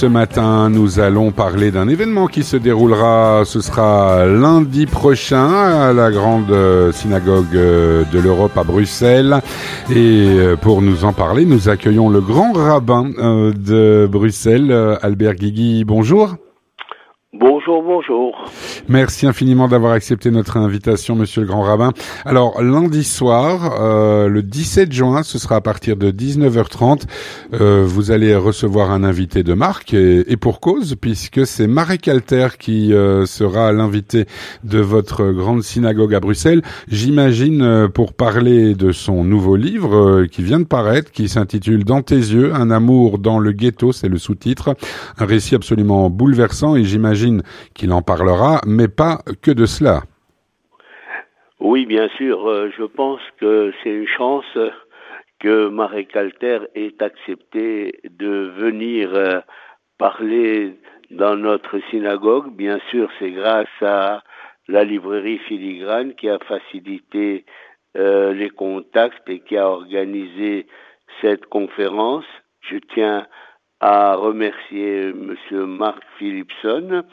Ce matin, nous allons parler d'un événement qui se déroulera, ce sera lundi prochain à la grande synagogue de l'Europe à Bruxelles. Et pour nous en parler, nous accueillons le grand rabbin de Bruxelles, Albert Guigui. Bonjour. Bonjour, bonjour. Merci infiniment d'avoir accepté notre invitation, monsieur le grand rabbin. Alors, lundi soir, le 17 juin, ce sera à partir de 19h30, vous allez recevoir un invité de marque, et pour cause, puisque c'est Marek Alter qui sera l'invité de votre grande synagogue à Bruxelles. J'imagine pour parler de son nouveau livre qui vient de paraître, qui s'intitule « Dans tes yeux, un amour dans le ghetto », c'est le sous-titre, un récit absolument bouleversant, et j'imagine qu'il en parlera, mais pas que de cela. Oui, bien sûr. Je pense que c'est une chance que Marek Alter ait accepté de venir parler dans notre synagogue. Bien sûr, c'est grâce à la librairie Filigrane qui a facilité les contacts et qui a organisé cette conférence. Je tiens à remercier Monsieur Mark Philipson.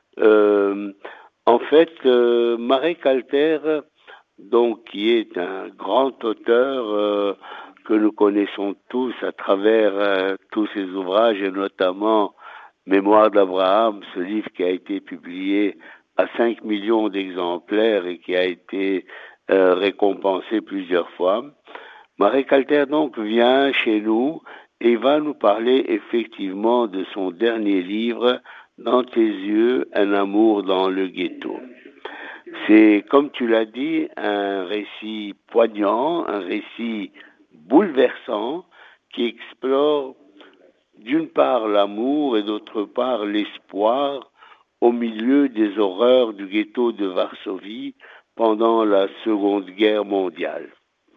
En fait, Marek Alter, donc, qui est un grand auteur que nous connaissons tous à travers tous ses ouvrages, et notamment Mémoire d'Abraham, ce livre qui a été publié à 5 millions d'exemplaires et qui a été récompensé plusieurs fois. Marek Alter, donc, vient chez nous et va nous parler effectivement de son dernier livre, « Dans tes yeux, un amour dans le ghetto ». C'est, comme tu l'as dit, un récit poignant, un récit bouleversant qui explore d'une part l'amour et d'autre part l'espoir au milieu des horreurs du ghetto de Varsovie pendant la Seconde Guerre mondiale.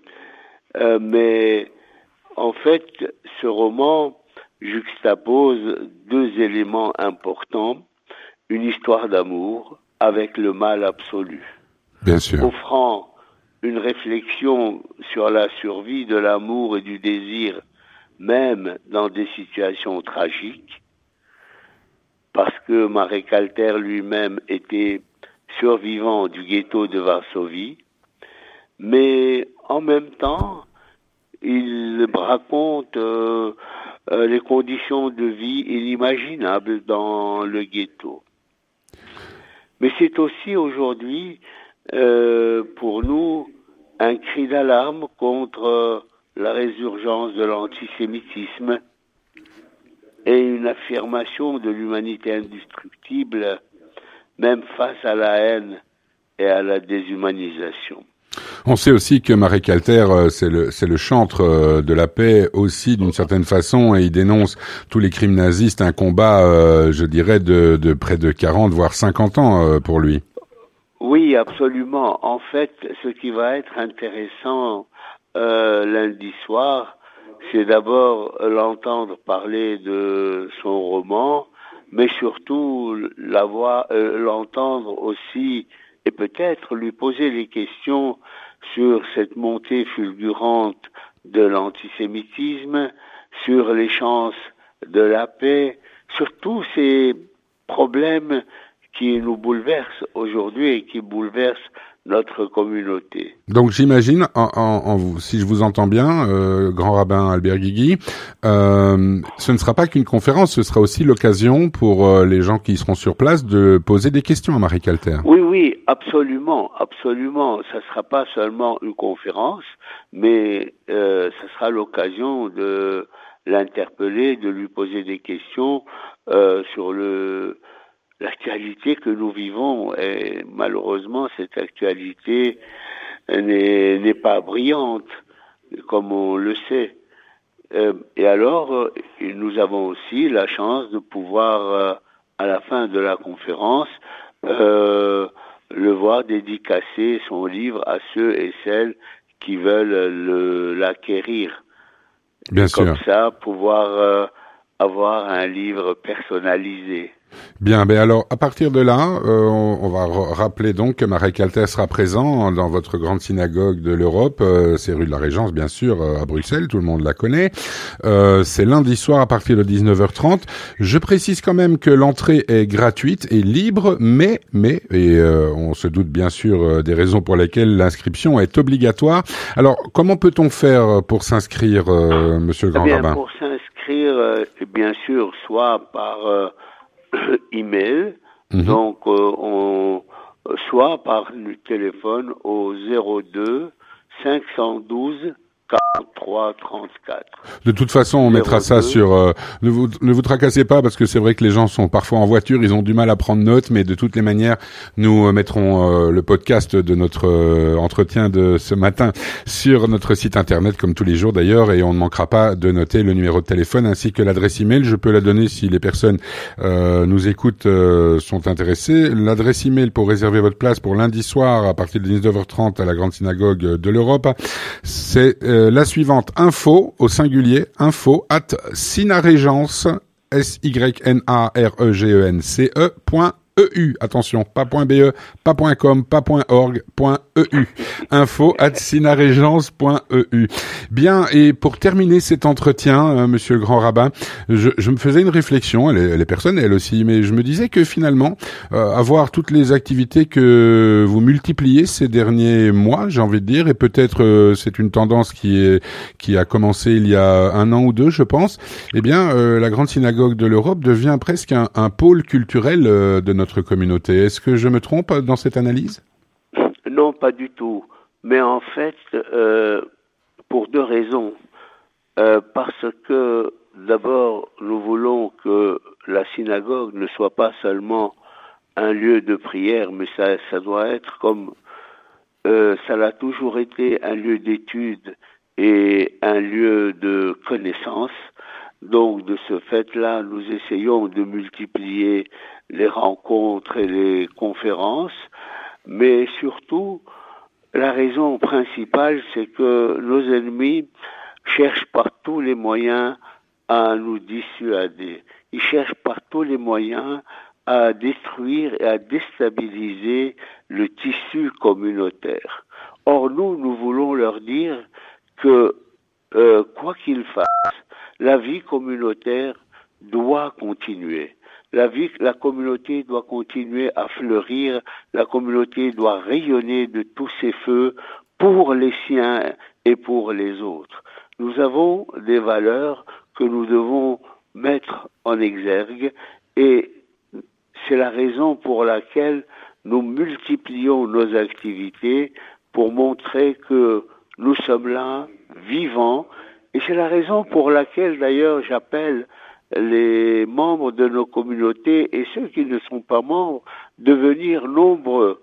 Mais en fait, ce roman juxtapose deux éléments importants, une histoire d'amour avec le mal absolu, bien sûr, offrant une réflexion sur la survie de l'amour et du désir, même dans des situations tragiques, parce que Marek Alter lui-même était survivant du ghetto de Varsovie, mais en même temps, il raconte les conditions de vie inimaginables dans le ghetto. Mais c'est aussi aujourd'hui, pour nous, un cri d'alarme contre la résurgence de l'antisémitisme et une affirmation de l'humanité indestructible, même face à la haine et à la déshumanisation. On sait aussi que Marek Alter, c'est le chantre de la paix aussi d'une certaine façon, et il dénonce tous les crimes nazistes, un combat, je dirais, de près de 40 voire 50 ans pour lui. Oui, absolument. En fait, ce qui va être intéressant lundi soir, c'est d'abord l'entendre parler de son roman, mais surtout l'entendre aussi et peut-être lui poser des questions sur cette montée fulgurante de l'antisémitisme, sur les chances de la paix, sur tous ces problèmes qui nous bouleversent aujourd'hui et qui bouleversent notre communauté. Donc j'imagine, si je vous entends bien, grand rabbin Albert Guigui, ce ne sera pas qu'une conférence, ce sera aussi l'occasion pour les gens qui seront sur place de poser des questions à Marek Alter. Oui, absolument, absolument. Ça ne sera pas seulement une conférence, mais ça sera l'occasion de l'interpeller, de lui poser des questions sur l'actualité que nous vivons, et malheureusement cette actualité n'est pas brillante comme on le sait. Et alors nous avons aussi la chance de pouvoir à la fin de la conférence le voir dédicacer son livre à ceux et celles qui veulent l'acquérir. Bien sûr. Comme ça pouvoir avoir un livre personnalisé. Bien, ben alors à partir de là, on va rappeler donc que Marek Kalter sera présent dans votre grande synagogue de l'Europe, c'est rue de la Régence bien sûr à Bruxelles, tout le monde la connaît. C'est lundi soir à partir de 19h30. Je précise quand même que l'entrée est gratuite et libre, mais on se doute bien sûr des raisons pour lesquelles l'inscription est obligatoire. Alors comment peut-on faire pour s'inscrire, Monsieur le Grand Rabbin? Pour s'inscrire, bien sûr, soit par email, donc soit par téléphone au 02 512 43 34. De toute façon, on mettra ça sur. Ne vous tracassez pas parce que c'est vrai que les gens sont parfois en voiture, ils ont du mal à prendre note, mais de toutes les manières, nous mettrons le podcast de notre entretien de ce matin sur notre site internet, comme tous les jours d'ailleurs, et on ne manquera pas de noter le numéro de téléphone ainsi que l'adresse email. Je peux la donner si les personnes nous écoutent sont intéressées. L'adresse email pour réserver votre place pour lundi soir à partir de 19h30 à la Grande Synagogue de l'Europe, c'est la suivante: info au singulier, info@synaregence, synaregence.eu. Attention, pas .be, pas .com, pas .org, .eu. info@synaregence.eu. Bien, et pour terminer cet entretien, Monsieur le Grand Rabbin, je me faisais une réflexion, les personnes, elles aussi, mais je me disais que finalement, avoir toutes les activités que vous multipliez ces derniers mois, j'ai envie de dire, et peut-être c'est une tendance qui a commencé il y a 1 an ou 2, je pense, eh bien, la Grande Synagogue de l'Europe devient presque un pôle culturel de notre communauté. Est-ce que je me trompe dans cette analyse? Non, pas du tout. Mais en fait, pour 2 raisons. Parce que, d'abord, nous voulons que la synagogue ne soit pas seulement un lieu de prière, mais ça doit être comme ça l'a toujours été, un lieu d'étude et un lieu de connaissance. Donc, de ce fait-là, nous essayons de multiplier les rencontres et les conférences, mais surtout, la raison principale, c'est que nos ennemis cherchent par tous les moyens à nous dissuader. Ils cherchent par tous les moyens à détruire et à déstabiliser le tissu communautaire. Or, nous voulons leur dire que, quoi qu'ils fassent, la vie communautaire doit continuer. La communauté doit continuer à fleurir, la communauté doit rayonner de tous ses feux pour les siens et pour les autres. Nous avons des valeurs que nous devons mettre en exergue et c'est la raison pour laquelle nous multiplions nos activités pour montrer que nous sommes là, vivants, et c'est la raison pour laquelle d'ailleurs j'appelle les membres de nos communautés et ceux qui ne sont pas membres de venir nombreux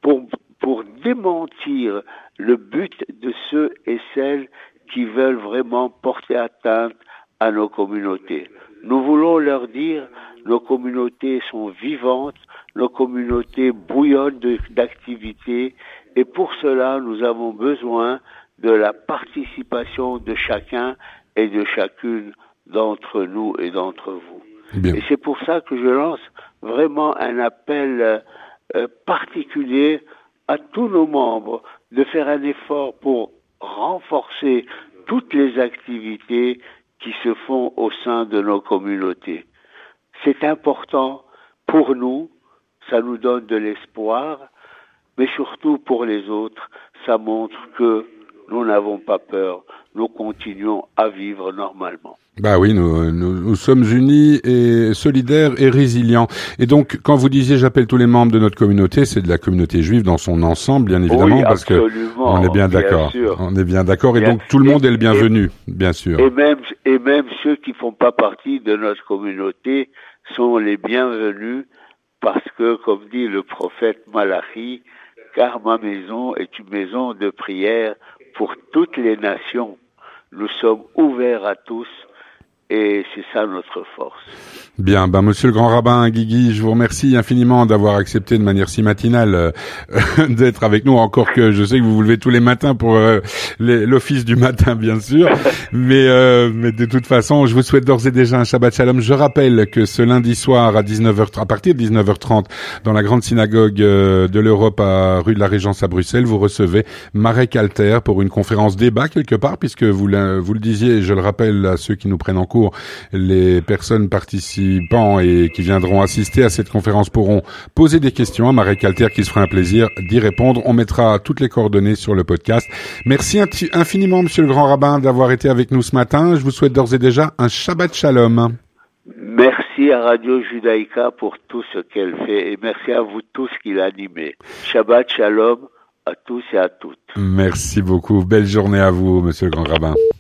pour démentir le but de ceux et celles qui veulent vraiment porter atteinte à nos communautés. Nous voulons leur dire, nos communautés sont vivantes, nos communautés bouillonnent d'activités et pour cela nous avons besoin de la participation de chacun et de chacune d'entre nous et d'entre vous. Bien. Et c'est pour ça que je lance vraiment un appel particulier à tous nos membres de faire un effort pour renforcer toutes les activités qui se font au sein de nos communautés. C'est important pour nous, ça nous donne de l'espoir, mais surtout pour les autres, ça montre que nous n'avons pas peur, nous continuons à vivre normalement. Bah oui, nous sommes unis et solidaires et résilients. Et donc, quand vous disiez j'appelle tous les membres de notre communauté, c'est de la communauté juive dans son ensemble, bien évidemment, oui, parce que on est bien d'accord. On est bien d'accord, et donc tout le monde est le bienvenu, bien sûr. Et même ceux qui font pas partie de notre communauté sont les bienvenus, parce que, comme dit le prophète Malachi, car ma maison est une maison de prière pour toutes les nations. Nous sommes ouverts à tous et c'est ça notre force. Bien, monsieur le grand rabbin Guigui, je vous remercie infiniment d'avoir accepté de manière si matinale d'être avec nous, encore que je sais que vous vous levez tous les matins pour l'office du matin, bien sûr, mais de toute façon, je vous souhaite d'ores et déjà un Shabbat Shalom. Je rappelle que ce lundi soir à 19h, à partir de 19h30, dans la grande synagogue de l'Europe à rue de la Régence à Bruxelles, vous recevez Marek Alter pour une conférence débat quelque part, puisque vous le disiez, je le rappelle à ceux qui nous prennent en cours, les personnes participant et qui viendront assister à cette conférence pourront poser des questions à Marek Alter qui se fera un plaisir d'y répondre. On mettra toutes les coordonnées sur le podcast. Merci infiniment, monsieur le grand rabbin, d'avoir été avec nous ce matin. Je vous souhaite d'ores et déjà un Shabbat Shalom. Merci à Radio Judaïka pour tout ce qu'elle fait et merci à vous tous qui l'animez. Shabbat Shalom à tous et à toutes. Merci beaucoup. Belle journée à vous, monsieur le grand rabbin.